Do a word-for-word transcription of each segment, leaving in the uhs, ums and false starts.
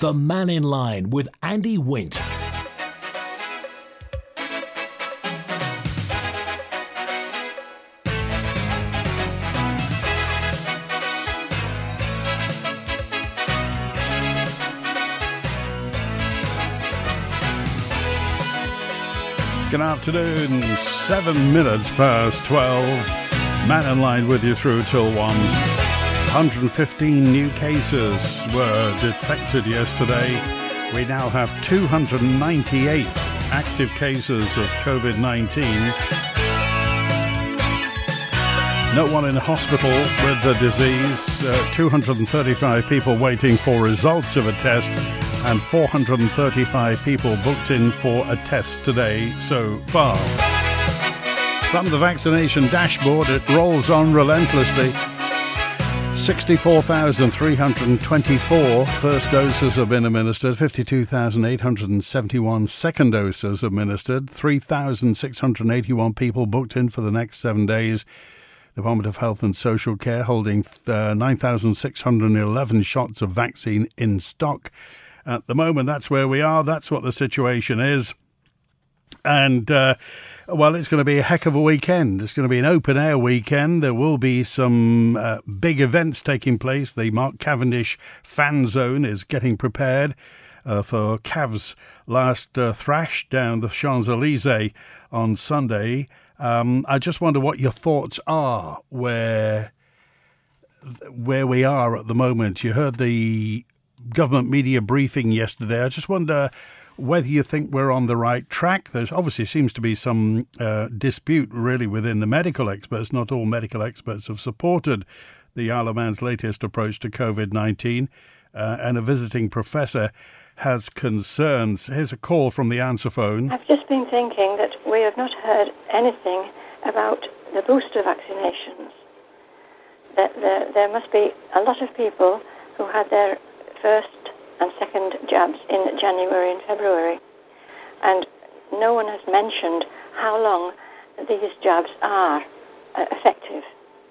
The Man in Line with Andy Wint. Good afternoon, seven minutes past twelve. Man in Line with you through till one. one hundred fifteen new cases were detected yesterday. We now have two hundred ninety-eight active cases of covid nineteen. No one in hospital with the disease. Uh, two hundred thirty-five people waiting for results of a test, and four hundred thirty-five people booked in for a test today so far. From the vaccination dashboard, it rolls on relentlessly. sixty-four thousand three hundred twenty-four first doses have been administered, fifty-two thousand eight hundred seventy-one second doses administered, three thousand six hundred eighty-one people booked in for the next seven days. The Department of Health and Social Care holding uh, nine thousand six hundred eleven shots of vaccine in stock. At the moment, that's where we are. That's what the situation is. And, uh, well, it's going to be a heck of a weekend. It's going to be an open-air weekend. There will be some uh, big events taking place. The Mark Cavendish Fan Zone is getting prepared uh, for Cavs' last uh, thrash down the Champs-Elysees on Sunday. Um, I just wonder what your thoughts are where, where we are at the moment. You heard the government media briefing yesterday. I just wonder whether you think we're on the right track. There obviously seems to be some uh, dispute really within the medical experts. Not all medical experts have supported the Isle of Man's latest approach to covid nineteen, uh, and a visiting professor has concerns. Here's a call from the answer phone. I've just been thinking that we have not heard anything about the booster vaccinations. That there, there must be a lot of people who had their first and second jabs in January and February, and no one has mentioned how long these jabs are uh, effective,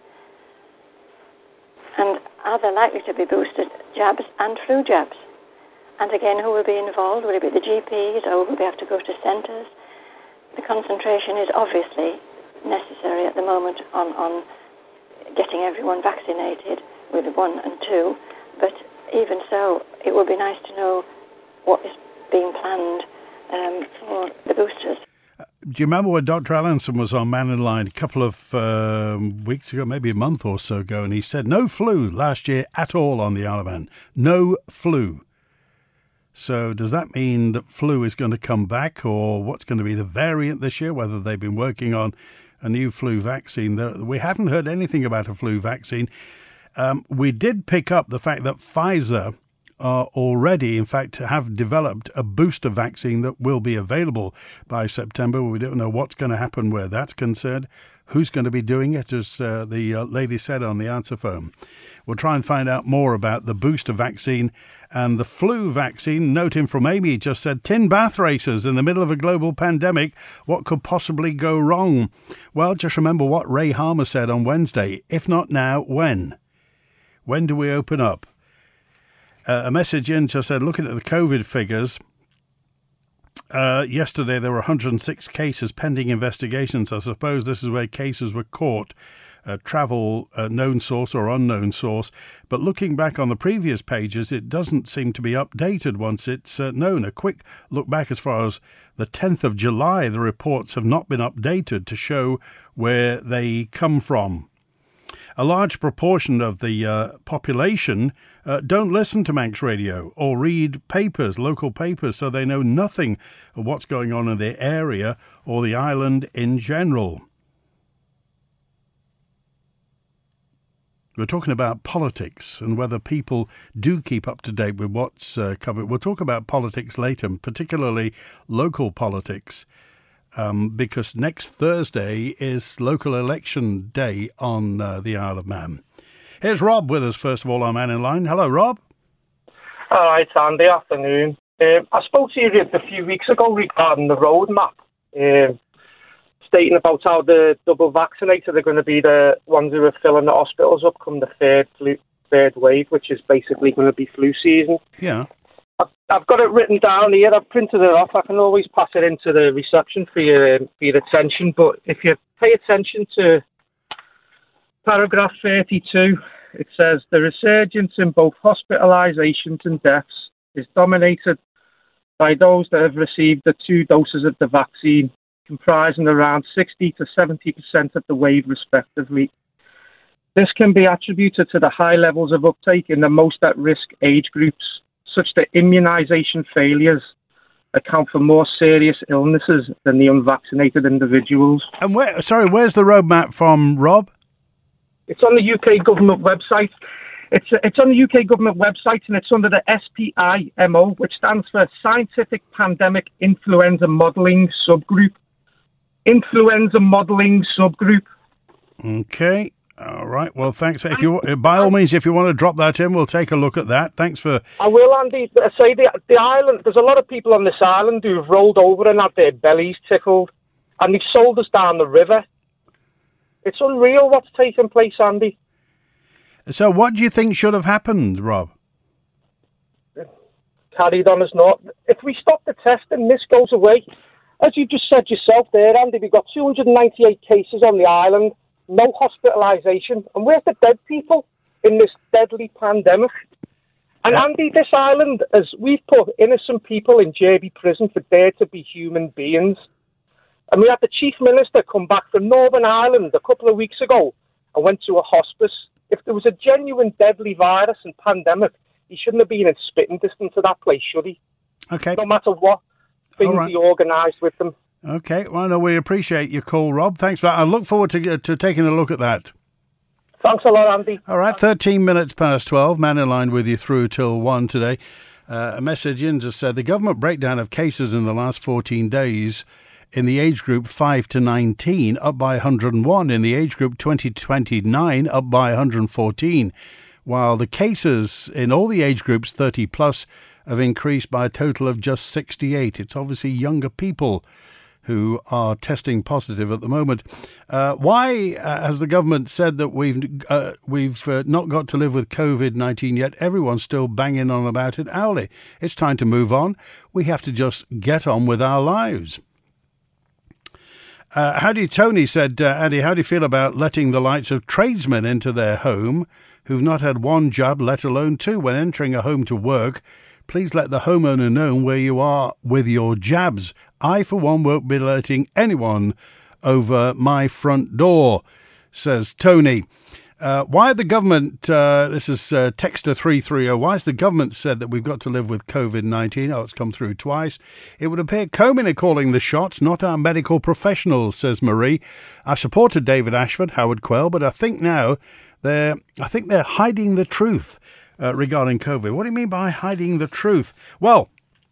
and are there likely to be boosted jabs and flu jabs? And again, who will be involved? Will it be the G Ps, or will we have to go to centres? The concentration is obviously necessary at the moment on, on getting everyone vaccinated with one and two, but even so, it would be nice to know what is being planned um, for the boosters. Uh, do you remember when Doctor Allinson was on Man in Line a couple of um, weeks ago, maybe a month or so ago, and he said no flu last year at all on the Isle of Man. No flu. So does that mean that flu is going to come back, or what's going to be the variant this year, whether they've been working on a new flu vaccine? We haven't heard anything about a flu vaccine. Um, we did pick up the fact that Pfizer are already, in fact, have developed a booster vaccine that will be available by September. We don't know what's going to happen where that's concerned. Who's going to be doing it, as uh, the uh, lady said on the answer phone. We'll try and find out more about the booster vaccine and the flu vaccine. Noting from Amy, just said, tin bath races in the middle of a global pandemic. What could possibly go wrong? Well, just remember what Ray Harmer said on Wednesday. If not now, when? When do we open up? Uh, a message in just said, looking at the COVID figures, uh, yesterday there were one hundred six cases pending investigations. I suppose this is where cases were caught. Uh, travel, uh, known source or unknown source. But looking back on the previous pages, it doesn't seem to be updated once it's uh, known. A quick look back as far as the tenth of July, the reports have not been updated to show where they come from. A large proportion of the uh, population uh, don't listen to Manx Radio or read papers, local papers, so they know nothing of what's going on in their area or the island in general. We're talking about politics and whether people do keep up to date with what's uh, covered. We'll talk about politics later, particularly local politics. Um, because next Thursday is local election day on uh, the Isle of Man. Here's Rob with us, first of all, on Man in Line. Hello, Rob. All right, Andy. Afternoon. Um, I spoke to you a few weeks ago regarding the roadmap, um, stating about how the double vaccinated are going to be the ones who are filling the hospitals up come the third, flu, third wave, which is basically going to be flu season. Yeah. I've, I've got it written down here. I've printed it off. I can always pass it into the reception for your, um, for your attention. But if you pay attention to paragraph thirty-two, it says the resurgence in both hospitalisations and deaths is dominated by those that have received the two doses of the vaccine, comprising around sixty to seventy percent of the wave respectively. This can be attributed to the high levels of uptake in the most at-risk age groups, such that immunisation failures account for more serious illnesses than the unvaccinated individuals. And where? Sorry, where's the roadmap from, Rob? It's on the U K government website. It's it's on the U K government website, and it's under the S P I M O, which stands for Scientific Pandemic Influenza Modelling Subgroup. Influenza Modelling Subgroup. Okay. All right. Well, thanks. If you, by all means, if you want to drop that in, we'll take a look at that. Thanks for. I will, Andy. I say the the island. There's a lot of people on this island who've rolled over and had their bellies tickled, and they've sold us down the river. It's unreal what's taking place, Andy. So, what do you think should have happened, Rob? Carried on as not. If we stop the testing, this goes away. As you just said yourself there, Andy, we've got two hundred ninety-eight cases on the island. No hospitalisation. And where's the dead people in this deadly pandemic? And yeah. Andy, this island, as we've put innocent people in J B prison for dare to be human beings. And we had the Chief Minister come back from Northern Ireland a couple of weeks ago and went to a hospice. If there was a genuine deadly virus and pandemic, he shouldn't have been in spitting distance of that place, should he? Okay. No matter what things right. he organised with them. Okay, well, no, we appreciate your call, Rob. Thanks for that. I look forward to to taking a look at that. Thanks a lot, Andy. All right, thirteen minutes past twelve. Man in line with you through till one today. Uh, a message in just said the government breakdown of cases in the last fourteen days in the age group five to nineteen, up by one hundred one. In the age group twenty to twenty-nine, up by one hundred fourteen. While the cases in all the age groups thirty plus have increased by a total of just sixty-eight. It's obviously younger people who are testing positive at the moment. Uh, why uh, has the government said that we've uh, we've uh, not got to live with COVID nineteen yet? Everyone's still banging on about it hourly. It's time to move on. We have to just get on with our lives. Uh, Howdy Tony said, uh, Andy, how do you feel about letting the likes of tradesmen into their home who've not had one jab, let alone two, when entering a home to work? Please let the homeowner know where you are with your jabs. I, for one, won't be letting anyone over my front door, says Tony. Uh, why the government, uh, this is uh, Texter three three zero, why has the government said that we've got to live with COVID nineteen? Oh, it's come through twice. It would appear Comyn are calling the shots, not our medical professionals, says Marie. I supported David Ashford, Howard Quell, but I think now they're, I think they're hiding the truth uh, regarding COVID. What do you mean by hiding the truth? Well,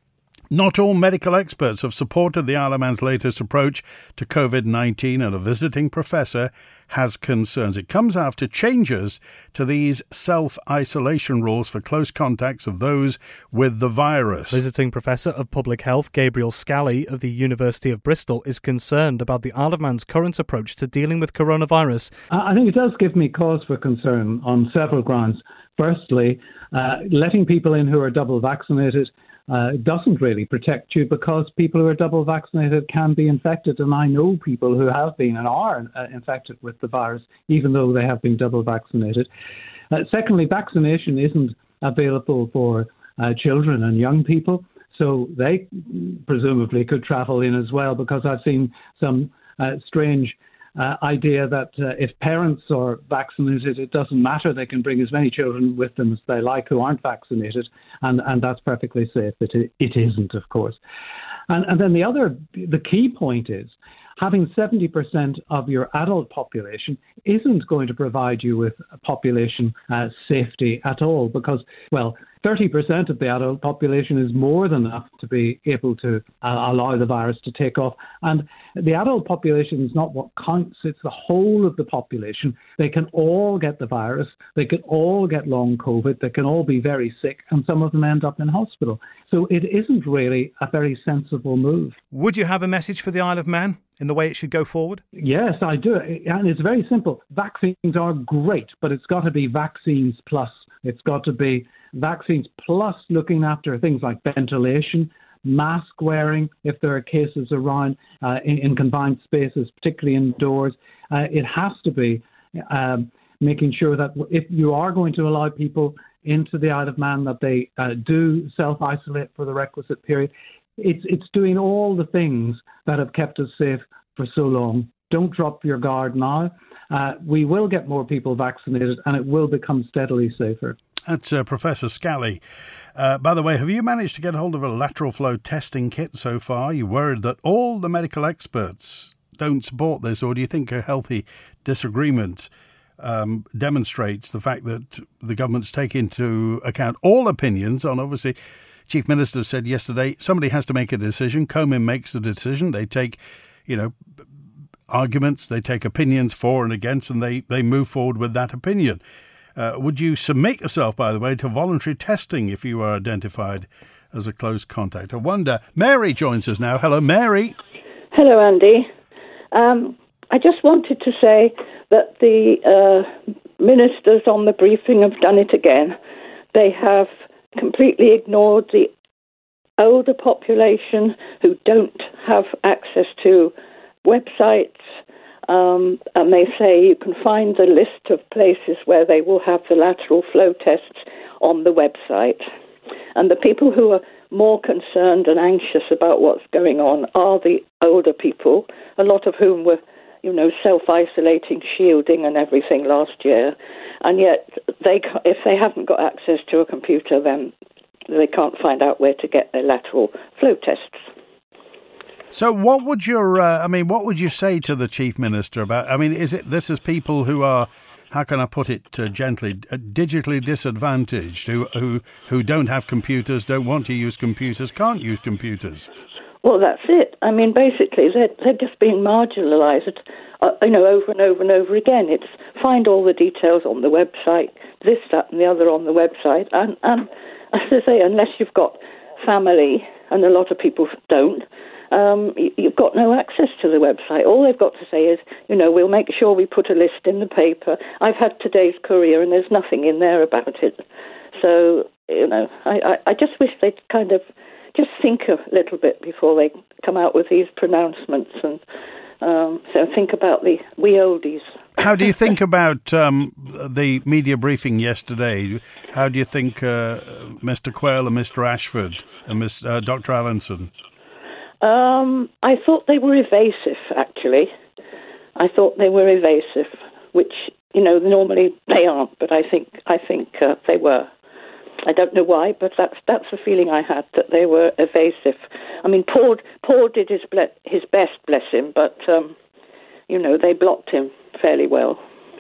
not all medical experts have supported the Isle of Man's latest approach to COVID nineteen, and a visiting professor has concerns. It comes after changes to these self-isolation rules for close contacts of those with the virus. Visiting Professor of Public Health Gabriel Scally of the University of Bristol is concerned about the Isle of Man's current approach to dealing with coronavirus. I think it does give me cause for concern on several grounds. Firstly, uh, letting people in who are double vaccinated Uh, doesn't really protect you, because people who are double vaccinated can be infected. And I know people who have been and are uh, infected with the virus, even though they have been double vaccinated. Uh, secondly, vaccination isn't available for uh, children and young people, so they presumably could travel in as well, because I've seen some uh, strange Uh, idea that uh, if parents are vaccinated, it doesn't matter. They can bring as many children with them as they like who aren't vaccinated, and, and that's perfectly safe. But it, it isn't, of course. And, and then the other, the key point is, having seventy percent of your adult population isn't going to provide you with population uh, safety at all, because, well, thirty percent of the adult population is more than enough to be able to uh, allow the virus to take off. And the adult population is not what counts, it's the whole of the population. They can all get the virus, they can all get long COVID, they can all be very sick, and some of them end up in hospital. So it isn't really a very sensible move. Would you have a message for the Isle of Man in the way it should go forward? Yes, I do. And it's very simple. Vaccines are great, but it's got to be vaccines plus It's got to be vaccines plus looking after things like ventilation, mask wearing if there are cases around uh, in, in confined spaces, particularly indoors. Uh, it has to be um, making sure that if you are going to allow people into the Isle of Man, that they uh, do self-isolate for the requisite period. It's it's doing all the things that have kept us safe for so long. Don't drop your guard now. Uh, we will get more people vaccinated and it will become steadily safer. That's uh, Professor Scally. Uh, by the way, have you managed to get hold of a lateral flow testing kit so far? You worried that all the medical experts don't support this, or do you think a healthy disagreement um, demonstrates the fact that the government's taking into account all opinions on, obviously, Chief Minister said yesterday, somebody has to make a decision. Komen makes the decision. They take, you know, arguments, they take opinions for and against, and they, they move forward with that opinion. Uh, would you submit yourself, by the way, to voluntary testing if you are identified as a close contact? I wonder. Mary joins us now. Hello, Mary. Hello, Andy. Um, I just wanted to say that the uh, ministers on the briefing have done it again. They have completely ignored the older population who don't have access to websites. Um, and they say you can find the list of places where they will have the lateral flow tests on the website. And the people who are more concerned and anxious about what's going on are the older people, a lot of whom were, you know, self-isolating, shielding and everything last year. And yet, they, if they haven't got access to a computer, then they can't find out where to get their lateral flow tests. So what would your, uh, I mean, what would you say to the Chief Minister about, I mean, is it, this is people who are, how can I put it uh, gently, uh, digitally disadvantaged, who, who who don't have computers, don't want to use computers, can't use computers? Well, that's it. I mean, basically, they're, they're just being marginalised, uh, you know, over and over and over again. It's find all the details on the website, this, that and the other on the website. And, and as I say, unless you've got family, and a lot of people don't, Um, you've got no access to the website. All they've got to say is, you know, we'll make sure we put a list in the paper. I've had today's Courier and there's nothing in there about it. So, you know, I, I, I just wish they'd kind of just think a little bit before they come out with these pronouncements. And um, so think about the we oldies. How do you think about um, the media briefing yesterday? How do you think uh, Mister Quayle and Mister Ashford and Miss uh, Doctor Allinson? Um, I thought they were evasive, actually. I thought they were evasive, which, you know, normally they aren't, but I think I think uh, they were. I don't know why, but that's that's the feeling I had, that they were evasive. I mean, Paul, Paul did his, ble- his best, bless him, but, um, you know, they blocked him fairly well.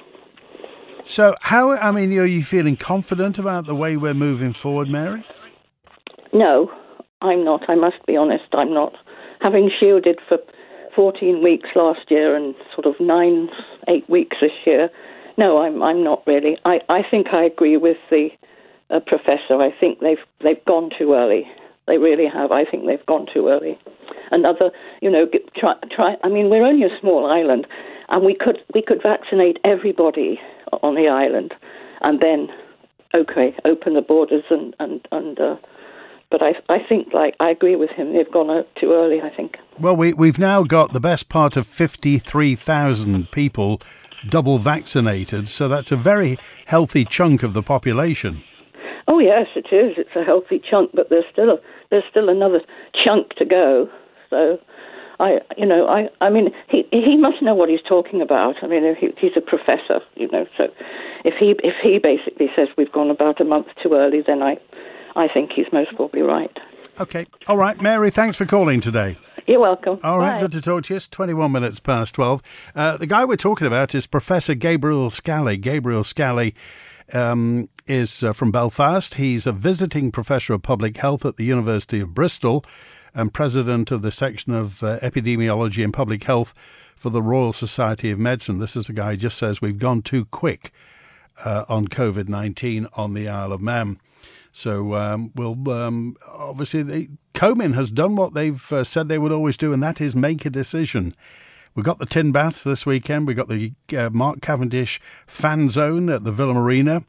So how, I mean, are you feeling confident about the way we're moving forward, Mary? No, I'm not. I must be honest, I'm not. Having shielded for fourteen weeks last year and sort of nine, eight weeks this year, no, I'm I'm not really. I, I think I agree with the uh, professor. I think they've they've gone too early. They really have. I think they've gone too early. Another, you know, try try. I mean, we're only a small island, and we could we could vaccinate everybody on the island, and then, okay, open the borders and and and. Uh, But I, I think, like, I agree with him. They've gone out too early, I think. Well, we, we've now got the best part of fifty-three thousand people double vaccinated, so that's a very healthy chunk of the population. Oh, yes, it is. It's a healthy chunk, but there's still a, there's still another chunk to go. So, I, you know, I, I mean, he he must know what he's talking about. I mean, he, he's a professor, you know. So, if he if he basically says we've gone about a month too early, then I. I think he's most probably right. Okay. All right, Mary, thanks for calling today. You're welcome. All right, Bye. good to talk to you. It's twenty-one minutes past twelve. Uh, the guy we're talking about is Professor Gabriel Scally. Gabriel Scally um, is uh, from Belfast. He's a visiting professor of public health at the University of Bristol and president of the section of uh, epidemiology and public health for the Royal Society of Medicine. This is a guy who just says we've gone too quick uh, on COVID nineteen on the Isle of Man. So, um, we'll, um, obviously, the, Komen has done what they've uh, said they would always do, and that is make a decision. We've got the Tin Baths this weekend. We've got the uh, Mark Cavendish fan zone at the Villa Marina.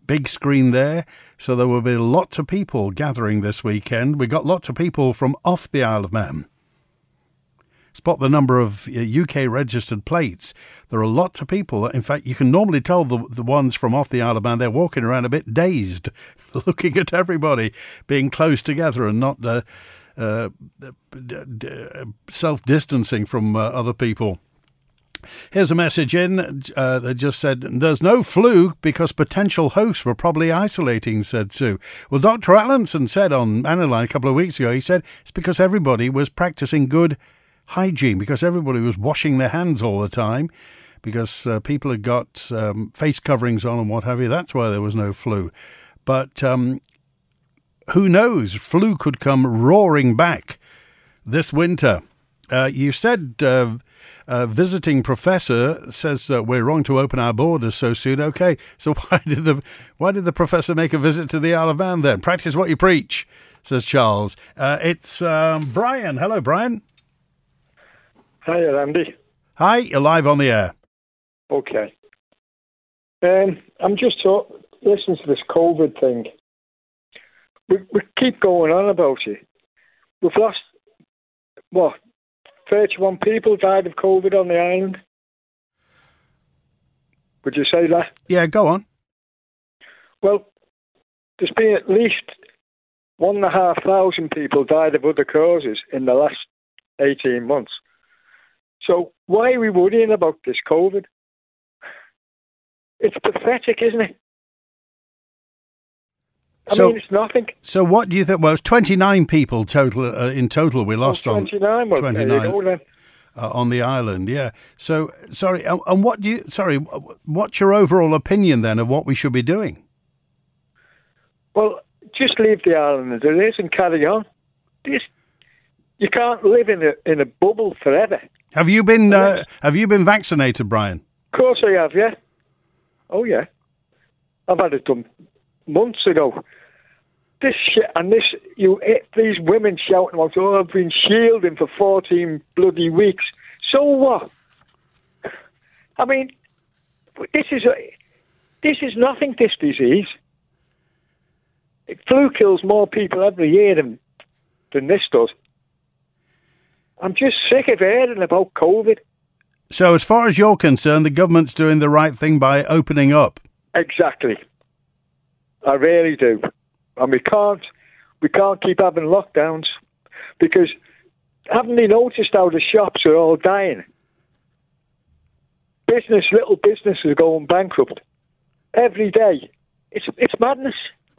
big screen there. So there will be lots of people gathering this weekend. We got lots of people from off the Isle of Man. Spot the number of U K registered plates. There are lots of people. In fact, you can normally tell the the ones from off the Isle of Man, they're walking around a bit dazed, looking at everybody being close together and not uh, uh, self-distancing from uh, other people. Here's a message in uh, that just said, there's no flu because potential hosts were probably isolating, said Sue. Well, Doctor Allenson said on Mannerline a couple of weeks ago, he said it's because everybody was practicing good hygiene, because everybody was washing their hands all the time, because uh, people had got um, face coverings on and what have you. That's why there was no flu. But um, who knows? Flu could come roaring back this winter. Uh, you said uh, a visiting professor says uh, we're wrong to open our borders so soon. Okay, so why did the why did the professor make a visit to the Isle of Man then? Practice what you preach, says Charles. Uh, it's um, Brian. Hello, Brian. Hi, Andy. Hi, you're live on the air. Okay. Um, I'm just talk- listening to this COVID thing. We, we keep going on about it. We've lost, what, thirty-one people died of COVID on the island? Would you say that? Yeah, go on. Well, there's been at least one and a half thousand people died of other causes in the last eighteen months. So why are we worrying about this COVID? It's pathetic, isn't it? I so, mean, it's nothing. So what do you think? Well, it was twenty-nine people total uh, in total we lost oh, twenty-nine, on well, twenty-nine go, then. Uh, on the island. Yeah. So sorry, and, and what do you? Sorry, what's your overall opinion then of what we should be doing? Well, just leave the island as it is and carry on. This, you can't live in a in a bubble forever. Have you been uh, Have you been vaccinated, Brian? Of course I have. Yeah. Oh yeah. I've had it done months ago. This shit and this you these women shouting about, oh, I've been shielding for fourteen bloody weeks. So what? I mean, this is a this is nothing. This disease. Flu kills more people every year than than this does. I'm just sick of hearing about COVID. So as far as you're concerned, the government's doing the right thing by opening up. Exactly. I really do. And we can't, we can't keep having lockdowns because haven't they noticed how the shops are all dying? Business, little businesses are going bankrupt every day. It's it's madness.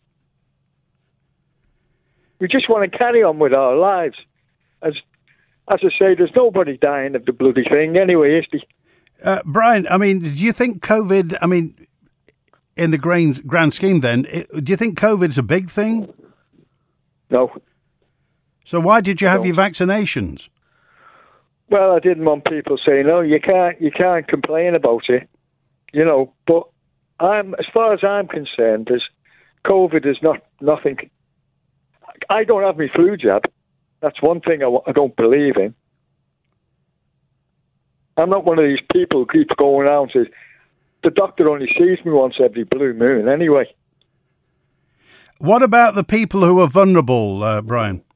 We just want to carry on with our lives. As as I say, there's nobody dying of the bloody thing anyway, is there? Uh, Brian, I mean, do you think COVID, I mean, in the grand, grand scheme then, it, do you think COVID's a big thing? No. So why did you have no. your vaccinations? Well, I didn't want people saying, "No, you can't, you can't complain about it," you know. But I'm, as far as I'm concerned, is COVID is not nothing. I don't have my flu jab. That's one thing I, I don't believe in. I'm not one of these people who keeps going around and says, the doctor only sees me once every blue moon anyway. What about the people who are vulnerable, uh, Brian?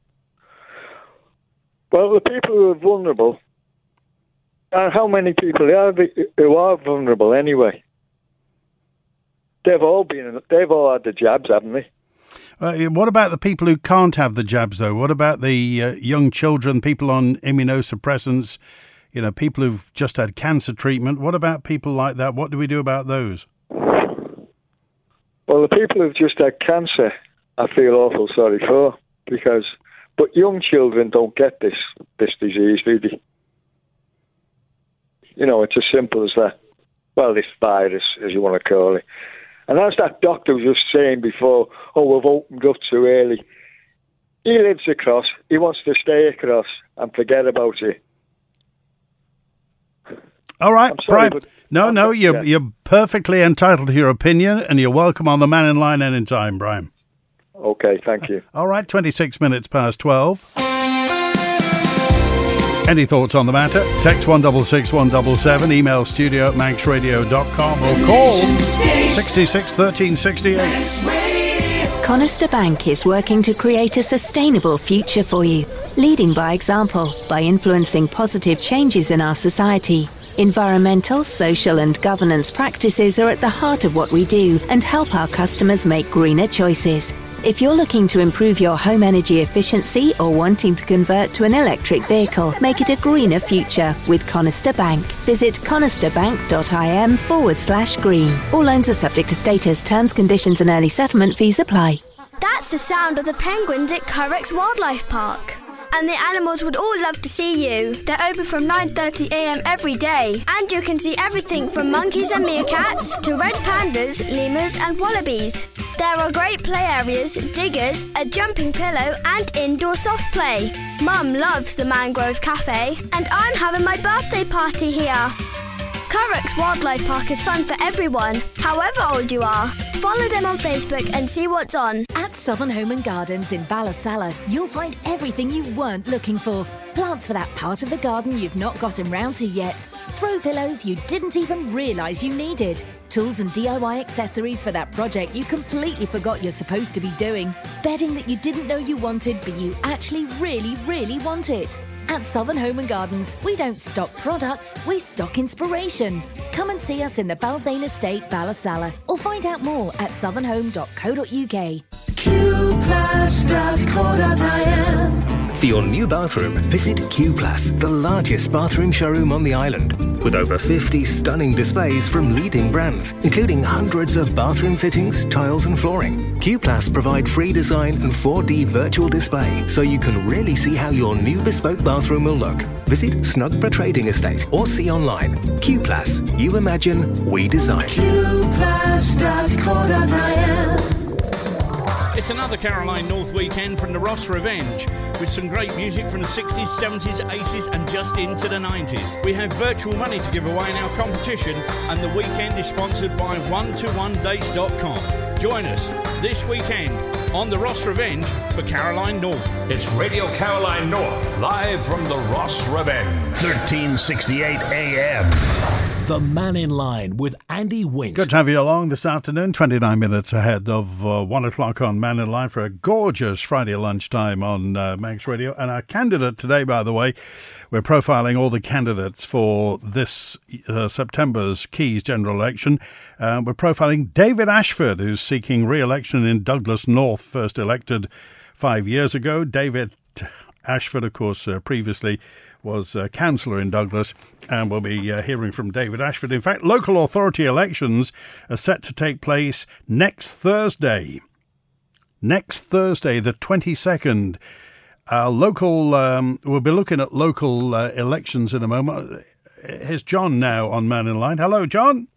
Well, the people who are vulnerable, and how many people are who are vulnerable anyway? They've all been, they've all had the jabs, haven't they? Uh, what about the people who can't have the jabs, though? What about the uh, young children, people on immunosuppressants, you know, people who've just had cancer treatment? What about people like that? What do we do about those? Well, the people who've just had cancer, I feel awful sorry for, because, but young children don't get this, this disease, do they? You know, it's as simple as that. Well, this virus, as you want to call it. And as that doctor was just saying before, oh, we've opened up too early. He lives across. He wants to stay across and forget about it. All right, sorry, Brian. No, no, you're, yeah. you're perfectly entitled to your opinion, and you're welcome on the Man in Line anytime, Brian. Okay, thank you. All right, twenty-six minutes past twelve. Any thoughts on the matter? Text one six six one seven seven, email studio at manx radio dot com or call sixty-six thirteen sixty-eight. Conister Bank is working to create a sustainable future for you, leading by example by influencing positive changes in our society. Environmental, social and governance practices are at the heart of what we do and help our customers make greener choices. If you're looking to improve your home energy efficiency or wanting to convert to an electric vehicle, make it a greener future with Conister Bank. Visit conisterbank.im forward slash green. All loans are subject to status, terms, conditions and early settlement fees apply. That's the sound of the penguins at Curragh Wildlife Park. And the animals would all love to see you. They're open from nine thirty a m every day. And you can see everything from monkeys and meerkats to red pandas, lemurs and wallabies. There are great play areas, diggers, a jumping pillow and indoor soft play. Mum loves the Mangrove Cafe and I'm having my birthday party here. Curragh Wildlife Park is fun for everyone, however old you are. Follow them on Facebook and see what's on. At Southern Home and Gardens in Ballasalla, you'll find everything you weren't looking for. Plants for that part of the garden you've not gotten round to yet. Throw pillows you didn't even realise you needed. Tools and D I Y accessories for that project you completely forgot you're supposed to be doing. Bedding that you didn't know you wanted, but you actually really, really want it. At Southern Home and Gardens, we don't stock products, we stock inspiration. Come and see us in the Balvain Estate, Ballasalla, or find out more at southern home dot co dot u k. q plus dot co dot i n. For your new bathroom, visit Q Plus, the largest bathroom showroom on the island, with over fifty stunning displays from leading brands, including hundreds of bathroom fittings, tiles and flooring. Q Plus provide free design and four D virtual display, so you can really see how your new bespoke bathroom will look. Visit Snugborough Trading Estate or see online. Q Plus, you imagine, we design. q plus dot co dot i n. It's another Caroline North weekend from the Ross Revenge, with some great music from the sixties, seventies, eighties and just into the nineties. We have virtual money to give away in our competition, and the weekend is sponsored by one to one dates dot com. Join us this weekend on the Ross Revenge for Caroline North. It's Radio Caroline North, live from the Ross Revenge. thirteen sixty-eight A M. The Man in Line with Andy Wint. Good to have you along this afternoon, twenty-nine minutes ahead of uh, one o'clock on Man in Line for a gorgeous Friday lunchtime on uh, Manx Radio. And our candidate today, by the way, we're profiling all the candidates for this uh, September's Keys general election. Uh, we're profiling David Ashford, who's seeking re-election in Douglas North, first elected five years ago. David Ashford, of course, uh, previously was a councillor in Douglas, and we'll be uh, hearing from David Ashford. In fact, local authority elections are set to take place next Thursday. Next Thursday, the twenty-second. Uh, local, um, we'll be looking at local uh, elections in a moment. Here's John now on Man in Line. Hello, John.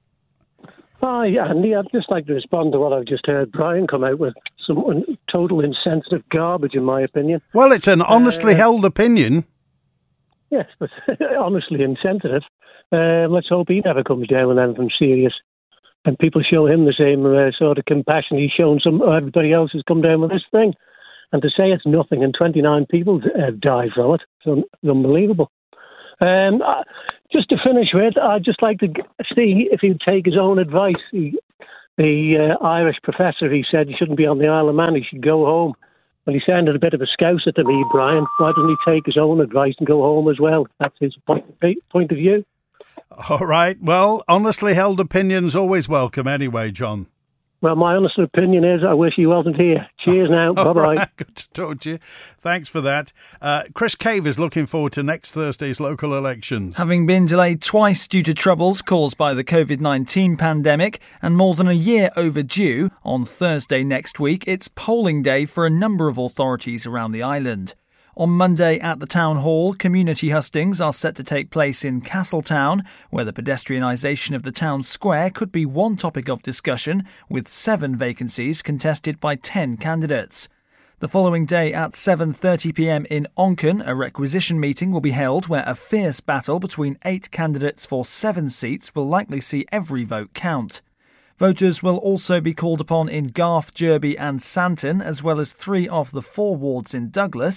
Hi, Andy. I'd just like to respond to what I've just heard Brian come out with. Some un- total insensitive garbage, in my opinion. Well, it's an honestly uh, held opinion. Yes, but honestly insensitive. Uh, let's hope he never comes down with anything serious. And people show him the same uh, sort of compassion he's shown some everybody else who's come down with this thing. And to say it's nothing and twenty-nine people uh, died from it, it's, un- it's unbelievable. Um, uh, just to finish with, I'd just like to g- see if he'd take his own advice. He, the uh, Irish professor, he said he shouldn't be on the Isle of Man, he should go home. Well, he sounded a bit of a scouser to me, Brian. Why doesn't he take his own advice and go home as well? That's his point point of view. All right. Well, honestly held opinions always welcome anyway, John. Well, my honest opinion is I wish he wasn't here. Cheers now. Bye-bye. Right, good to talk to you. Thanks for that. Uh, Chris Cave is looking forward to next Thursday's local elections. Having been delayed twice due to troubles caused by the covid nineteen pandemic and more than a year overdue, on Thursday next week, it's polling day for a number of authorities around the island. On Monday at the Town Hall, community hustings are set to take place in Castletown, where the pedestrianisation of the town square could be one topic of discussion, with seven vacancies contested by ten candidates. The following day at seven thirty p m in Onken, a requisition meeting will be held where a fierce battle between eight candidates for seven seats will likely see every vote count. Voters will also be called upon in Garth, Derby and Santon, as well as three of the four wards in Douglas.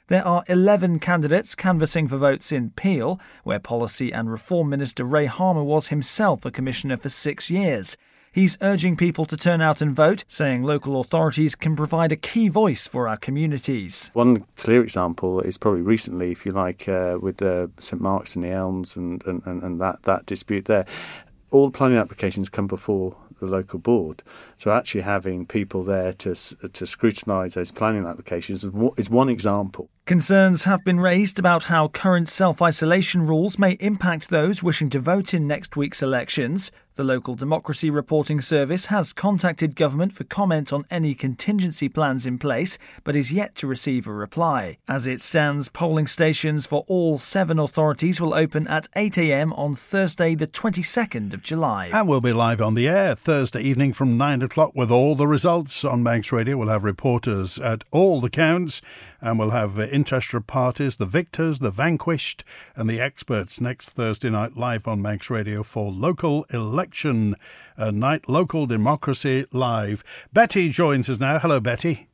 There are eleven candidates canvassing for votes in Peel, where Policy and Reform Minister Ray Harmer was himself a commissioner for six years. He's urging people to turn out and vote, saying local authorities can provide a key voice for our communities. One clear example is probably recently, if you like, uh, with uh, St Mark's and the Elms and, and, and that, that dispute there. All planning applications come before the local board. So actually having people there to to scrutinise those planning applications is one example. Concerns have been raised about how current self-isolation rules may impact those wishing to vote in next week's elections. The Local Democracy Reporting Service has contacted government for comment on any contingency plans in place, but is yet to receive a reply. As it stands, polling stations for all seven authorities will open at eight a.m. on Thursday the twenty-second of July. And we'll be live on the air Thursday evening from nine o'clock with all the results on Manx Radio. We'll have reporters at all the counts, and we'll have uh, interested parties, the victors, the vanquished, and the experts next Thursday night live on Manx Radio for local election uh, night, Local Democracy Live. Betty joins us now. Hello, Betty.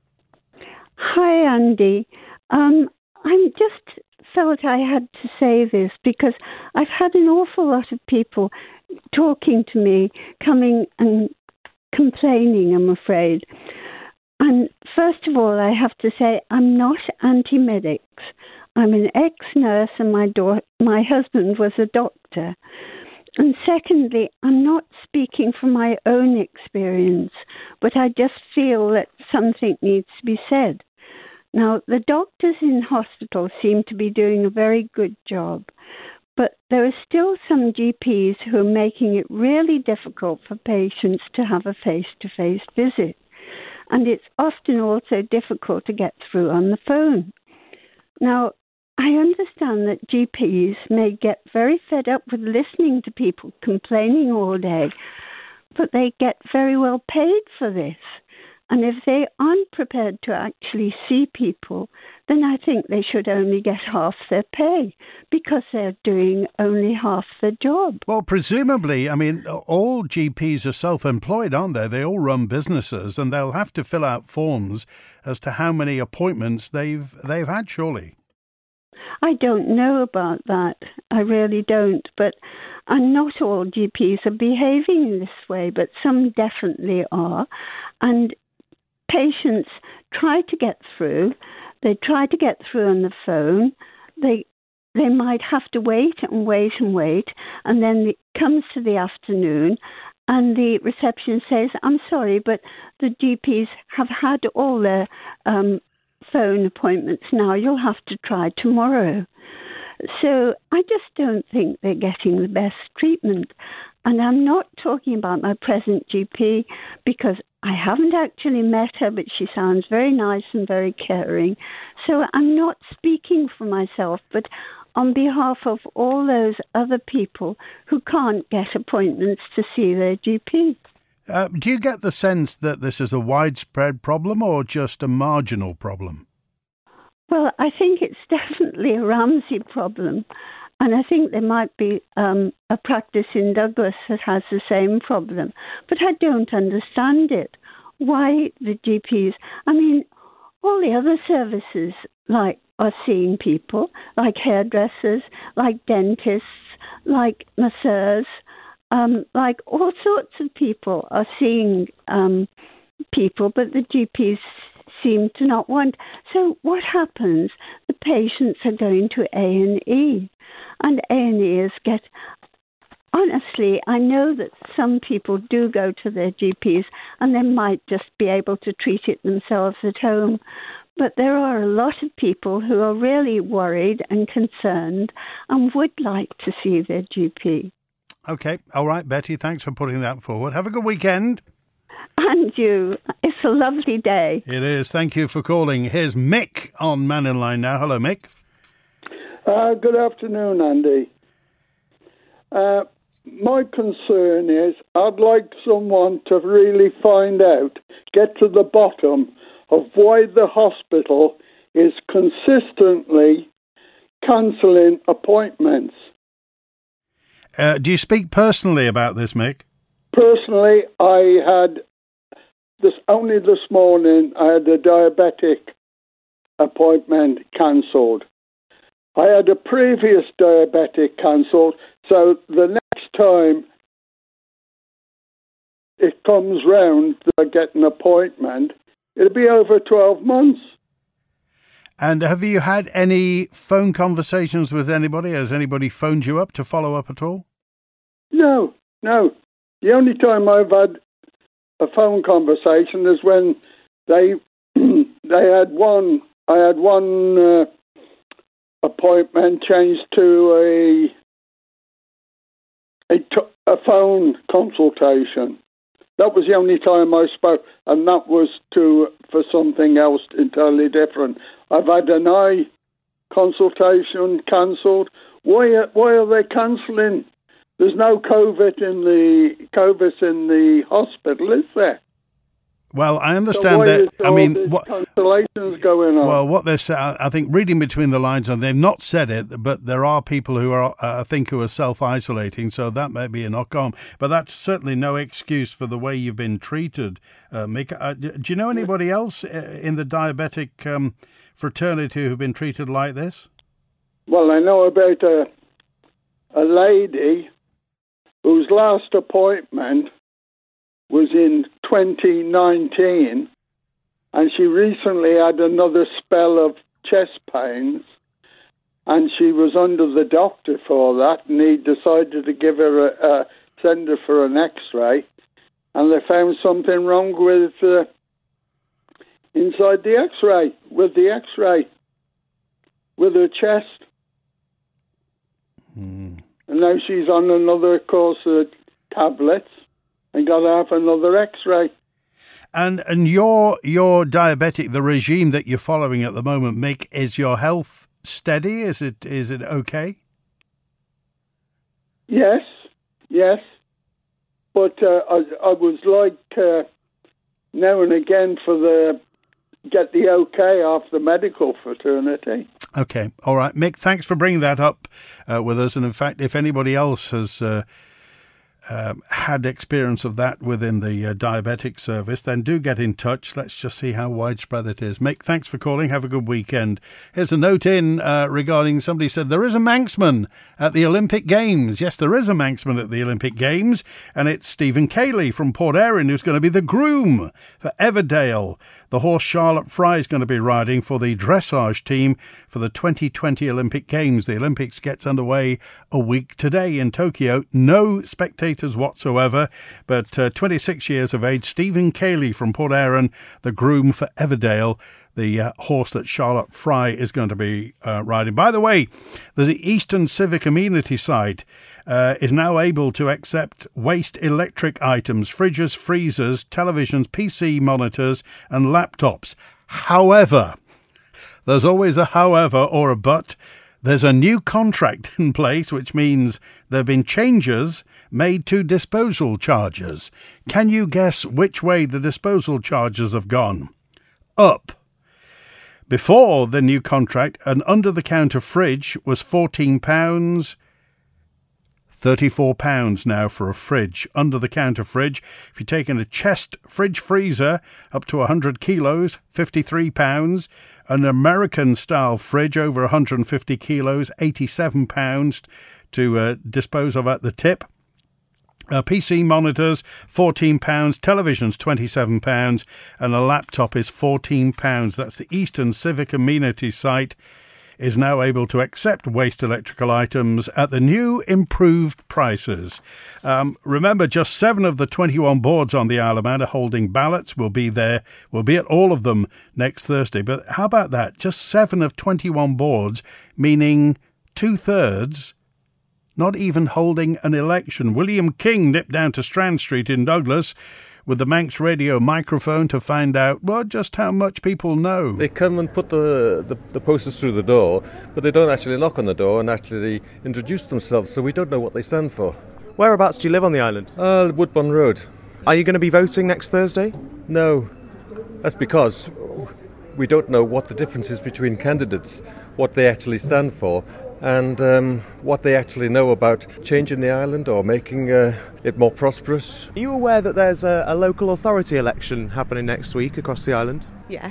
Hi, Andy. Um, I just felt I had to say this because I've had an awful lot of people talking to me, coming and complaining, I'm afraid. And first of all, I have to say I'm not anti-medics. I'm an ex-nurse and my do- my husband was a doctor. And secondly, I'm not speaking from my own experience, but I just feel that something needs to be said. Now, the doctors in hospital seem to be doing a very good job, but there are still some G Ps who are making it really difficult for patients to have a face-to-face visit. And it's often also difficult to get through on the phone. Now, I understand that G Ps may get very fed up with listening to people complaining all day, but they get very well paid for this. And if they aren't prepared to actually see people, then I think they should only get half their pay because they're doing only half the job. Well, presumably, I mean, all G Ps are self-employed, aren't they? They all run businesses and they'll have to fill out forms as to how many appointments they've they've had, surely. I don't know about that. I really don't. But and not all G Ps are behaving in this way, but some definitely are. And patients try to get through. They try to get through on the phone. They they might have to wait and wait and wait, and then it comes to the afternoon, and the reception says, "I'm sorry, but the G Ps have had all their um, phone appointments now. You'll have to try tomorrow." So I just don't think they're getting the best treatment. And I'm not talking about my present G P because I haven't actually met her, but she sounds very nice and very caring. So I'm not speaking for myself, but on behalf of all those other people who can't get appointments to see their G P. Uh, do you get the sense that this is a widespread problem or just a marginal problem? Well, I think it's definitely a Ramsay problem. And I think there might be um, a practice in Douglas that has the same problem. But I don't understand it. Why the G Ps? I mean, all the other services like are seeing people, like hairdressers, like dentists, like masseurs, um, like all sorts of people are seeing um, people, but the G Ps seem to not want. So what happens? The patients are going to A and E. And A and E's get, honestly, I know that some people do go to their G Ps and they might just be able to treat it themselves at home. But there are a lot of people who are really worried and concerned and would like to see their G P. OK. All right, Betty, thanks for putting that forward. Have a good weekend. And you. It's a lovely day. It is. Thank you for calling. Here's Mick on Man in Line now. Hello, Mick. Uh, good afternoon, Andy. Uh, my concern is I'd like someone to really find out, get to the bottom of why the hospital is consistently cancelling appointments. Uh, do you speak personally about this, Mick? Personally, I had, this only this morning, I had a diabetic appointment cancelled. I had a previous diabetic cancelled, so the next time it comes round that I get an appointment, it'll be over twelve months. And have you had any phone conversations with anybody? Has anybody phoned you up to follow up at all? No, no. The only time I've had a phone conversation is when they they had one. I had one uh, appointment changed to a a, t- a phone consultation. That was the only time I spoke, and that was to for something else entirely different. I've had an eye consultation cancelled. Why? Why are they cancelling? There's no COVID in the COVID in the hospital, is there? Well, I understand so why that. is I all mean, this what cancellations going on? Well, what they're saying, I think, reading between the lines, and they've not said it, but there are people who are, uh, I think, who are self-isolating, so that may be a knock-on. But that's certainly no excuse for the way you've been treated, uh, Mick. Uh, do you know anybody else in the diabetic um, fraternity who've been treated like this? Well, I know about a a lady whose last appointment was in twenty nineteen, and she recently had another spell of chest pains, and she was under the doctor for that, and he decided to give her a, a send her for an X-ray, and they found something wrong with uh, inside the X-ray, with the X-ray, with her chest. Mm. And now she's on another course of tablets and got to have another X-ray. And and your your diabetic, the regime that you're following at the moment, Mick, is your health steady? Is it is it okay? Yes, yes. But uh, I I was like uh, now and again for the get the okay off the medical fraternity. Okay, all right, Mick. Thanks for bringing that up uh, with us. And in fact, if anybody else has uh, uh, had experience of that within the uh, diabetic service, then do get in touch. Let's just see how widespread it is. Mick, thanks for calling. Have a good weekend. Here's a note in uh, regarding somebody said there is a Manxman at the Olympic Games. Yes, there is a Manxman at the Olympic Games, and it's Stephen Cayley from Port Erin who's going to be the groom for Everdale. The horse Charlotte Fry is going to be riding for the dressage team for the twenty twenty Olympic Games. The Olympics gets underway a week today in Tokyo. No spectators whatsoever, but uh, twenty-six years of age, Stephen Cayley from Port Erin, the groom for Everdale, the uh, horse that Charlotte Fry is going to be uh, riding. By the way, the Eastern Civic Amenity site uh, is now able to accept waste electric items, fridges, freezers, televisions, P C monitors and laptops. However, there's always a however or a but. There's a new contract in place, which means there have been changes made to disposal charges. Can you guess which way the disposal charges have gone? Up. Before the new contract, an under-the-counter fridge was fourteen pounds. thirty-four pounds now for a fridge, under-the-counter fridge. If you're taking a chest fridge freezer up to one hundred kilos, fifty-three pounds. An American-style fridge over one hundred fifty kilos, eighty-seven pounds to uh, dispose of at the tip. Uh, P C monitors, fourteen pounds, televisions, twenty-seven pounds, and a laptop is fourteen pounds. That's the Eastern Civic Amenity site is now able to accept waste electrical items at the new improved prices. Um, remember, just seven of the twenty-one boards on the Isle of Man are holding ballots. We'll be there. We'll be at all of them next Thursday. But how about that? Just seven of twenty-one boards, meaning two-thirds not even holding an election. William King nipped down to Strand Street in Douglas with the Manx Radio microphone to find out, well, just how much people know. They come and put the, the, the posters through the door, but they don't actually knock on the door and actually introduce themselves, so we don't know what they stand for. Whereabouts do you live on the island? Uh, Woodburn Road. Are you going to be voting next Thursday? No. That's because we don't know what the difference is between candidates, what they actually stand for, and um, what they actually know about changing the island or making uh, it more prosperous. Are you aware that there's a, a local authority election happening next week across the island? Yes.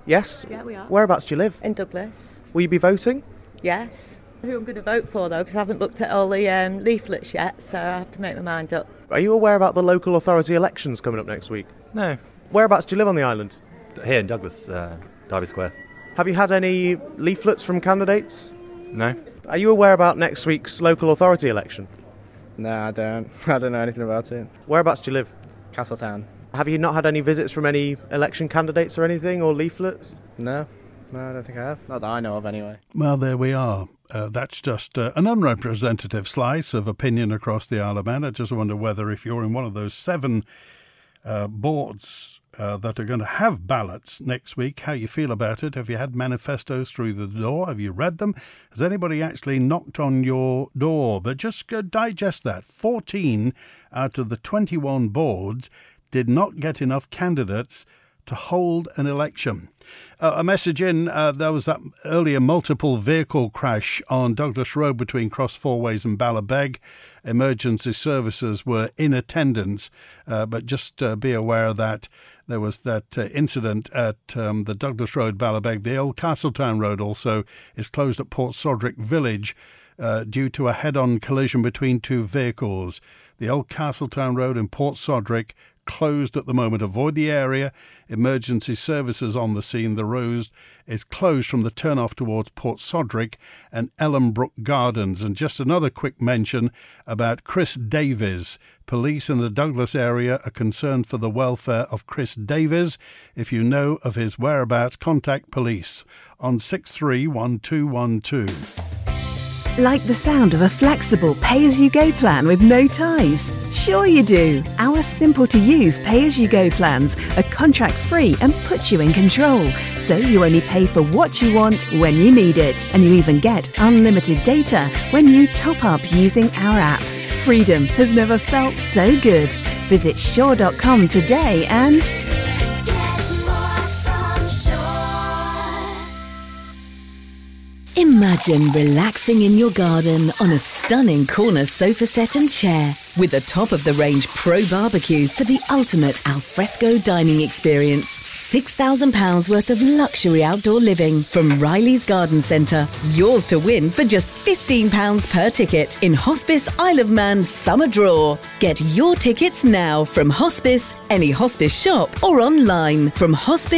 Yes? Yeah, we are. Whereabouts do you live? In Douglas. Will you be voting? Yes. Who I'm going to vote for, though, because I haven't looked at all the um, leaflets yet, so I have to make my mind up. Are you aware about the local authority elections coming up next week? No. Whereabouts do you live on the island? Here in Douglas, uh, Derby Square. Have you had any leaflets from candidates? No. Are you aware about next week's local authority election? No, I don't. I don't know anything about it. Whereabouts do you live? Castletown. Have you not had any visits from any election candidates or anything, or leaflets? No. No, I don't think I have. Not that I know of, anyway. Well, there we are. Uh, that's just uh, an unrepresentative slice of opinion across the Isle of Man. I just wonder whether if you're in one of those seven uh, boards uh, that are going to have ballots next week, how you feel about it. Have you had manifestos through the door? Have you read them? Has anybody actually knocked on your door? But just uh, digest that. fourteen out of the twenty-one boards did not get enough candidates to hold an election. Uh, a message in, uh, there was that earlier multiple vehicle crash on Douglas Road between Cross Four Ways and Ballabeg. Emergency services were in attendance, uh, but just uh, be aware that there was that uh, incident at um, the Douglas Road, Ballabeg. The old Castletown Road also is closed at Port Sodrick Village uh, due to a head-on collision between two vehicles. The old Castletown Road in Port Sodrick closed at the moment. Avoid the area. Emergency services on the scene. The road is closed from the turnoff towards Port Sodrick and Ellenbrook Gardens. And just another quick mention about Chris Davies. Police in the Douglas area are concerned for the welfare of Chris Davies. If you know of his whereabouts, contact police on six three one two one two. Like the sound of a flexible pay-as-you-go plan with no ties? Sure you do. Our simple-to-use pay-as-you-go plans are contract-free and put you in control. So you only pay for what you want when you need it. And you even get unlimited data when you top up using our app. Freedom has never felt so good. Visit shore dot com today and... Imagine relaxing in your garden on a stunning corner sofa set and chair with the top-of-the-range Pro Barbecue for the ultimate alfresco dining experience. six thousand pounds worth of luxury outdoor living from Riley's Garden Centre. Yours to win for just fifteen pounds per ticket in Hospice Isle of Man's Summer Draw. Get your tickets now from Hospice, any Hospice shop or online from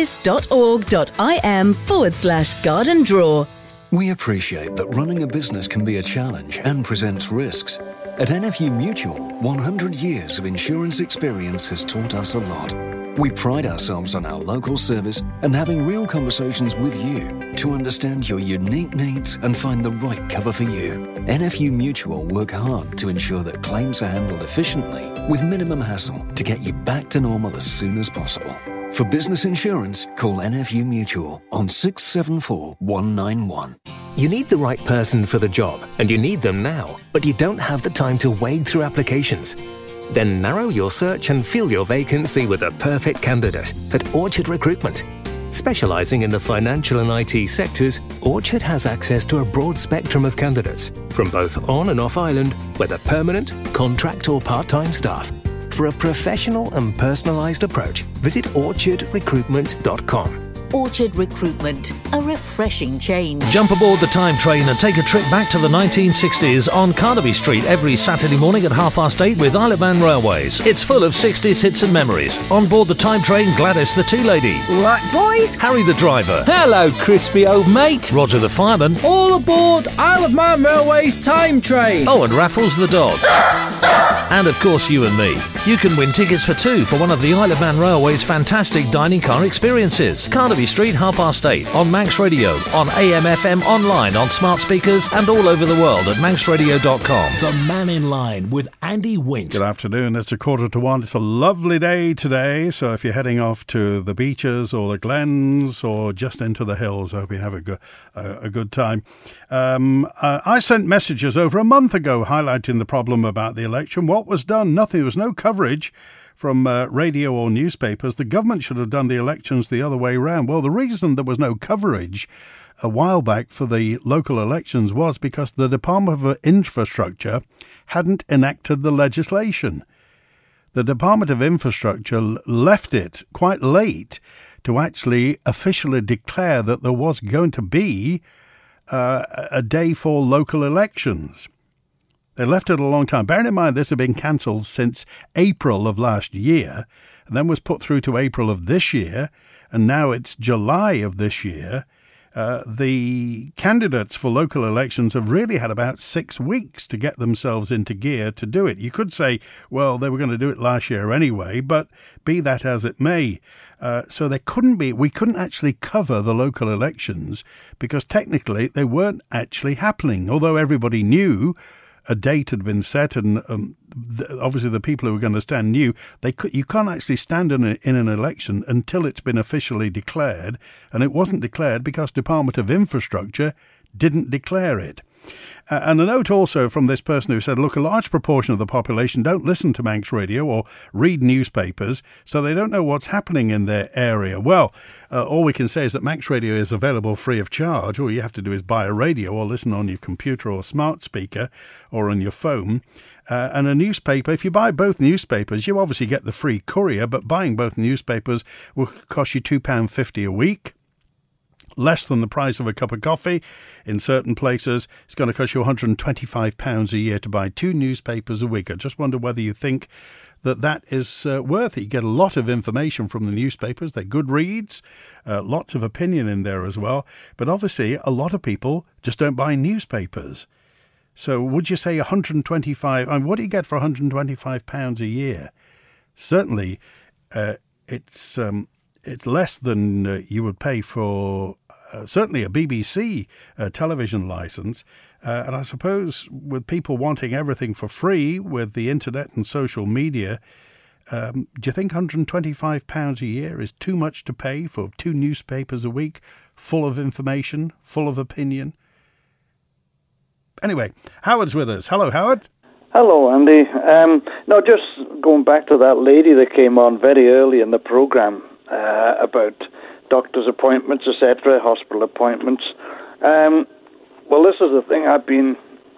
hospice.org.im forward slash garden draw. We appreciate that running a business can be a challenge and presents risks. At N F U Mutual, one hundred years of insurance experience has taught us a lot. We pride ourselves on our local service and having real conversations with you to understand your unique needs and find the right cover for you. N F U Mutual work hard to ensure that claims are handled efficiently with minimum hassle to get you back to normal as soon as possible. For business insurance, call N F U Mutual on six seven four one nine one. You need the right person for the job, and you need them now, but you don't have the time to wade through applications. Then narrow your search and fill your vacancy with a perfect candidate at Orchard Recruitment. Specialising in the financial and I T sectors, Orchard has access to a broad spectrum of candidates, from both on and off island, whether permanent, contract or part-time staff. For a professional and personalised approach, visit orchard recruitment dot com. Orchard Recruitment, a refreshing change. Jump aboard the time train and take a trip back to the nineteen sixties on Carnaby Street every Saturday morning at half past eight with Isle of Man Railways. It's full of sixties hits and memories. On board the time train, Gladys the tea lady. Right, boys? Harry the driver. Hello, crispy old mate. Roger the fireman. All aboard Isle of Man Railways time train. Oh, and Raffles the dog. And of course you and me. You can win tickets for two for one of the Isle of Man Railways fantastic dining car experiences. Carnaby Street, half past eight on Manx Radio, on A M F M, online on smart speakers and all over the world at manx radio dot com. The Man in Line with Andy Wint. Good afternoon. It's a quarter to one. It's a lovely day today. So if you're heading off to the beaches or the glens or just into the hills, I hope you have a good, uh, a good time. Um, uh, I sent messages over a month ago highlighting the problem about the election. What was done? Nothing. There was no coverage from uh, radio or newspapers. The government should have done the elections the other way round. Well, the reason there was no coverage a while back for the local elections was because the Department of Infrastructure hadn't enacted the legislation. The Department of Infrastructure left it quite late to actually officially declare that there was going to be uh, a day for local elections. They left it a long time. Bearing in mind this had been cancelled since April of last year, and then was put through to April of this year, and now it's July of this year. Uh, the candidates for local elections have really had about six weeks to get themselves into gear to do it. You could say, well, they were going to do it last year anyway, but be that as it may. Uh, so there couldn't be, we couldn't actually cover the local elections because technically they weren't actually happening, although everybody knew a date had been set, and um, th- obviously the people who were going to stand knew they could. You can't actually stand in, a, in an election until it's been officially declared, and it wasn't declared because Department of Infrastructure didn't declare it. Uh, and a note also from this person who said, look, a large proportion of the population don't listen to Manx Radio or read newspapers, so they don't know what's happening in their area. Well, uh, all we can say is that Manx Radio is available free of charge. All you have to do is buy a radio or listen on your computer or smart speaker or on your phone. Uh, and a newspaper, if you buy both newspapers, you obviously get the free courier, but buying both newspapers will cost you two pounds fifty a week. Less than the price of a cup of coffee. In certain places, it's going to cost you one hundred twenty-five pounds a year to buy two newspapers a week. I just wonder whether you think that that is uh, worth it. You get a lot of information from the newspapers. They're good reads, uh, lots of opinion in there as well. But obviously, a lot of people just don't buy newspapers. So would you say one hundred twenty-five, I mean, what do you get for one hundred twenty-five pounds a year? Certainly, uh, it's... Um, It's less than uh, you would pay for uh, certainly a B B C uh, television licence. Uh, and I suppose with people wanting everything for free with the internet and social media, um, do you think one hundred twenty-five pounds a year is too much to pay for two newspapers a week, full of information, full of opinion? Anyway, Howard's with us. Hello, Howard. Hello, Andy. Um, no, just going back to that lady that came on very early in the programme. Uh, about doctor's appointments, et cetera, hospital appointments. Um, well, this is the thing. I've been,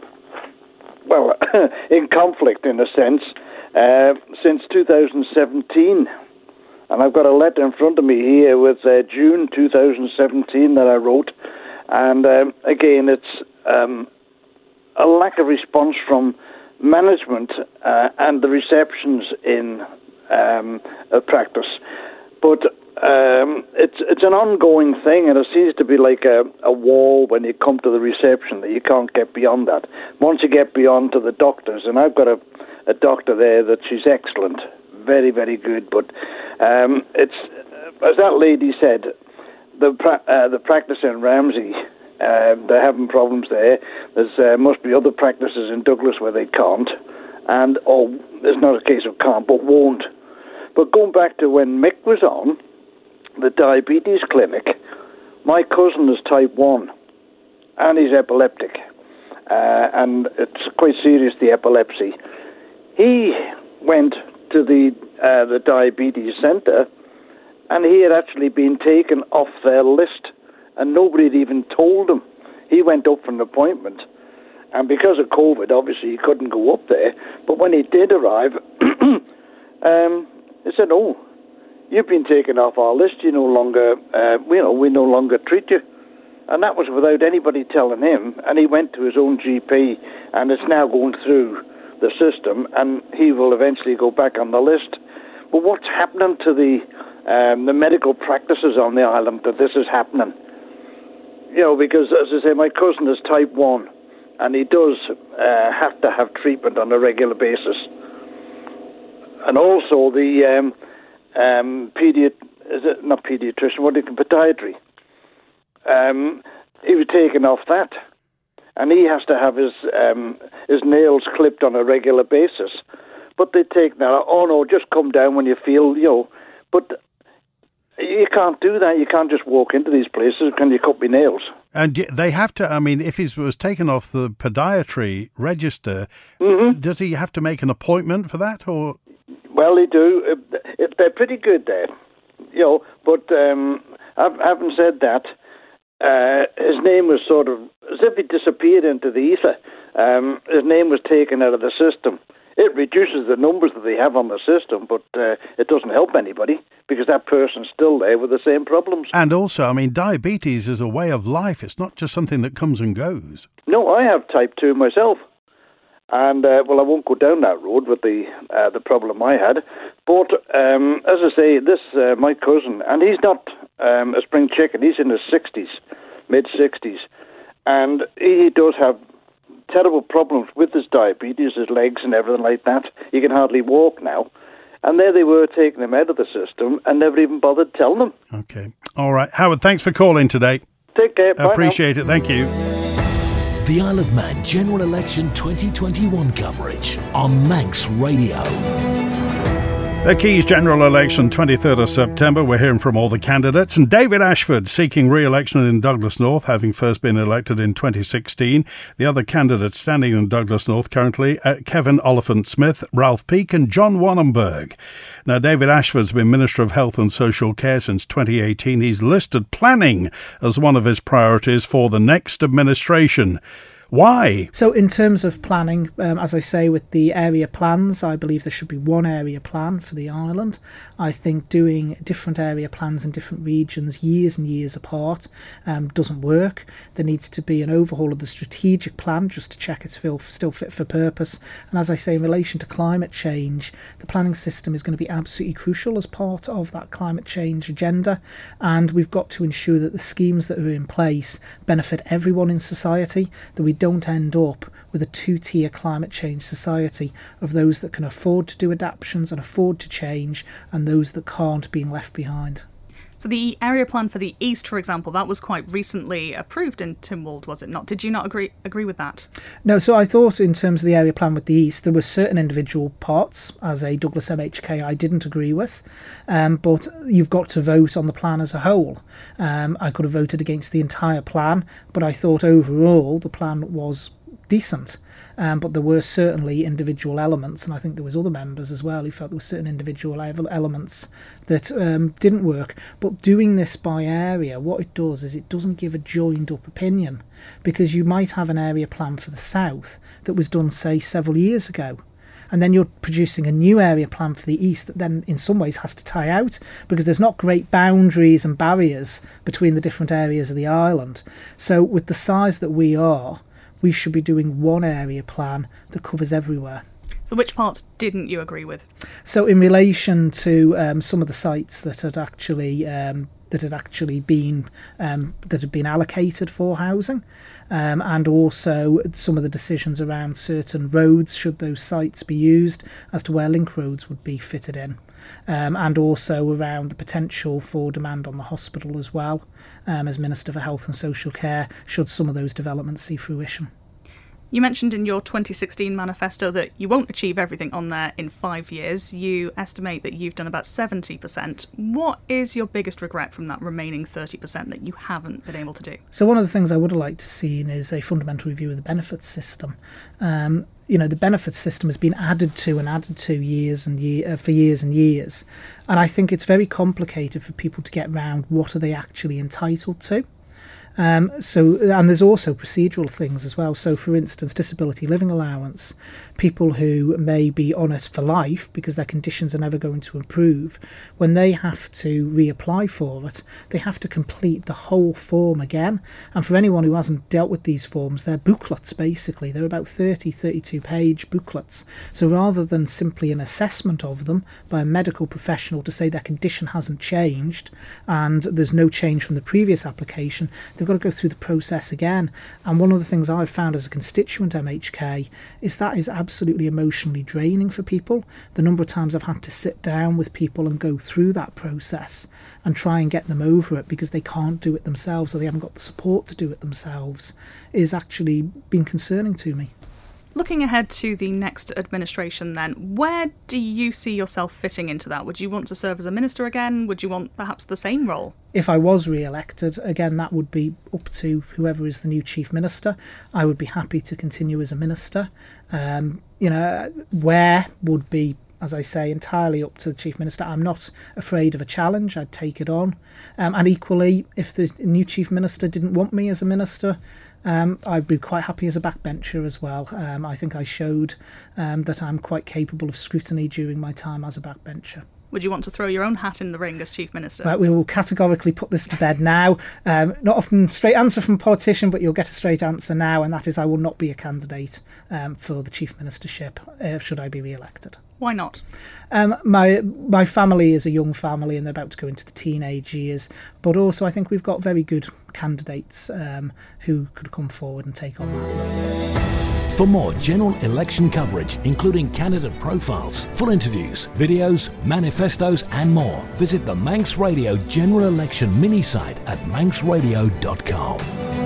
well, in conflict in a sense uh, since two thousand seventeen. And I've got a letter in front of me here with uh, June two thousand seventeen that I wrote. And um, again, it's um, a lack of response from management uh, and the receptions in um, a practice. But um, it's it's an ongoing thing, and it seems to be like a, a wall when you come to the reception that you can't get beyond that. Once you get beyond to the doctors, and I've got a, a doctor there that she's excellent, very, very good, but um, it's, as that lady said, the pra- uh, the practice in Ramsey, uh, they're having problems there. There's uh, must be other practices in Douglas where they can't, and, or it's not a case of can't, but won't. But going back to when Mick was on, the diabetes clinic, my cousin is type one, and he's epileptic, uh, and it's quite serious, the epilepsy. He went to the uh, the diabetes centre, and he had actually been taken off their list, and nobody had even told him. He went up for an appointment, and because of COVID, obviously he couldn't go up there, but when he did arrive, um... they said, "Oh, you've been taken off our list. You no longer, uh, you know, we no longer treat you." And that was without anybody telling him. And he went to his own G P, and it's now going through the system, and he will eventually go back on the list. But what's happening to the um, the medical practices on the island that this is happening? You know, because as I say, my cousin is type one, and he does uh, have to have treatment on a regular basis. And also the um, um, pediat is it not pediatrician? What do you podiatry? Um, he was taken off that, and he has to have his um, his nails clipped on a regular basis. But they take that. Oh no, just come down when you feel, you know. But you can't do that. You can't just walk into these places. Can you cut my nails? And they have to, I mean, if he was taken off the podiatry register, mm-hmm. does he have to make an appointment for that, or? Well, they do. They're pretty good there, you know. But um, having said that, uh, his name was sort of as if he disappeared into the ether. Um, his name was taken out of the system. it reduces the numbers that they have on the system, but uh, it doesn't help anybody because that person's still there with the same problems. And also, I mean, diabetes is a way of life. It's not just something that comes and goes. No, I have type two myself. And, uh, well, I won't go down that road with the uh, the problem I had. But, um, as I say, this, uh, my cousin, and he's not um, a spring chicken, he's in his sixties, mid-sixties, and he does have terrible problems with his diabetes, his legs and everything like that. He can hardly walk now. And there they were taking him out of the system and never even bothered telling him. Okay. All right. Howard, thanks for calling today. Take care. Bye Appreciate now. it. Thank you. The Isle of Man General Election twenty twenty-one coverage on Manx Radio. The Keys General Election, twenty-third of September. We're hearing from all the candidates. And David Ashford seeking re-election in Douglas North, having first been elected in twenty sixteen. The other candidates standing in Douglas North currently, uh, Kevin Oliphant-Smith, Ralph Peake and John Wannenberg. Now, David Ashford's been Minister of Health and Social Care since twenty eighteen. He's listed planning as one of his priorities for the next administration. Why? So in terms of planning, um, as I say, with the area plans, I believe there should be one area plan for the island. I think doing different area plans in different regions years and years apart um, doesn't work. There needs to be an overhaul of the strategic plan just to check it's still fit for purpose. And as I say, in relation to climate change, the planning system is going to be absolutely crucial as part of that climate change agenda. And we've got to ensure that the schemes that are in place benefit everyone in society, that we don't end up with a two-tier climate change society of those that can afford to do adaptations and afford to change and those that can't being left behind. So the area plan for the East, for example, that was quite recently approved in Tynwald, was it not? Did you not agree agree with that? No, so I thought in terms of the area plan with the East, there were certain individual parts, as a Douglas M H K, I didn't agree with, um, but you've got to vote on the plan as a whole. Um, I could have voted against the entire plan, but I thought overall the plan was decent. Um, but there were certainly individual elements, and I think there was other members as well who felt there were certain individual elements that um, didn't work. But doing this by area, what it does is it doesn't give a joined up opinion, because you might have an area plan for the south that was done, say, several years ago, and then you're producing a new area plan for the east that then in some ways has to tie out because there's not great boundaries and barriers between the different areas of the island. So with the size that we are, we should be doing one area plan that covers everywhere. So which parts didn't you agree with? So in relation to um, some of the sites that had actually um, that had actually been um, that had been allocated for housing, um, and also some of the decisions around certain roads, should those sites be used, as to where link roads would be fitted in. Um, and also around the potential for demand on the hospital as well, um, as Minister for Health and Social Care, should some of those developments see fruition. You mentioned in your twenty sixteen manifesto that you won't achieve everything on there in five years. You estimate that you've done about seventy percent. What is your biggest regret from that remaining thirty percent that you haven't been able to do? So one of the things I would have liked to see is a fundamental review of the benefits system. Um, you know, the benefits system has been added to and added to years and year, uh, for years and years. And I think it's very complicated for people to get round what are they actually entitled to. Um, so, and there's also procedural things as well. So, for instance, disability living allowance, people who may be on it for life because their conditions are never going to improve, when they have to reapply for it, they have to complete the whole form again. And for anyone who hasn't dealt with these forms, they're booklets, basically. They're about thirty, thirty-two page booklets. So rather than simply an assessment of them by a medical professional to say their condition hasn't changed and there's no change from the previous application, they've got to go through the process again. And one of the things I've found as a constituent M H K is that is absolutely emotionally draining for people. The number of times I've had to sit down with people and go through that process and try and get them over it because they can't do it themselves or they haven't got the support to do it themselves is actually been concerning to me. Looking ahead to the next administration then, where do you see yourself fitting into that? Would you want to serve as a minister again? Would you want perhaps the same role? If I was re-elected, again, that would be up to whoever is the new chief minister. I would be happy to continue as a minister. Um, you know, where would be, as I say, entirely up to the Chief Minister. I'm not afraid of a challenge. I'd take it on. Um, and equally, if the new Chief Minister didn't want me as a minister, Um, I'd be quite happy as a backbencher as well. Um, I think I showed um, that I'm quite capable of scrutiny during my time as a backbencher. Would you want to throw your own hat in the ring as Chief Minister? Right, we will categorically put this to bed now. Um, not often straight answer from a politician, but you'll get a straight answer now, and that is I will not be a candidate um, for the Chief Ministership uh, should I be re-elected. Why not? Um, my my family is a young family and they're about to go into the teenage years, but also I think we've got very good candidates um, who could come forward and take on that role. For more general election coverage, including candidate profiles, full interviews, videos, manifestos and more, visit the Manx Radio General Election mini-site at manx radio dot com.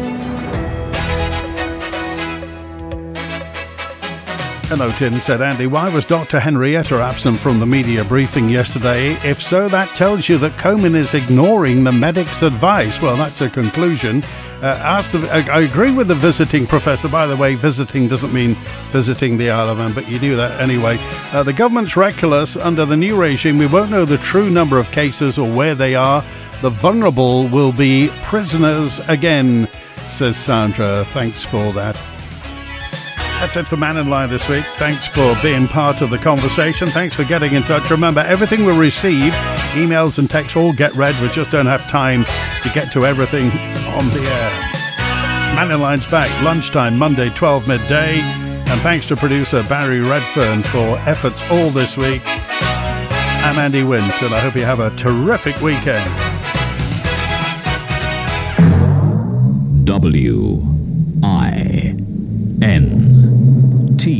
Hello, Tin, said Andy. Why was Doctor Henrietta absent from the media briefing yesterday? If so, that tells you that Comyn is ignoring the medic's advice. Well, that's a conclusion. Uh, ask the, I, I agree with the visiting professor. By the way, visiting doesn't mean visiting the Isle of Man, but you do that anyway. Uh, the government's reckless. Under the new regime, we won't know the true number of cases or where they are. The vulnerable will be prisoners again, says Sandra. Thanks for that. That's it for Man in Line this week. Thanks for being part of the conversation. Thanks for getting in touch. Remember, everything we receive, emails and texts, all get read. We just don't have time to get to everything on the air. Man in Line's back lunchtime, Monday, twelve midday. And thanks to producer Barry Redfern for efforts all this week. I'm Andy Wint, and I hope you have a terrific weekend. W I N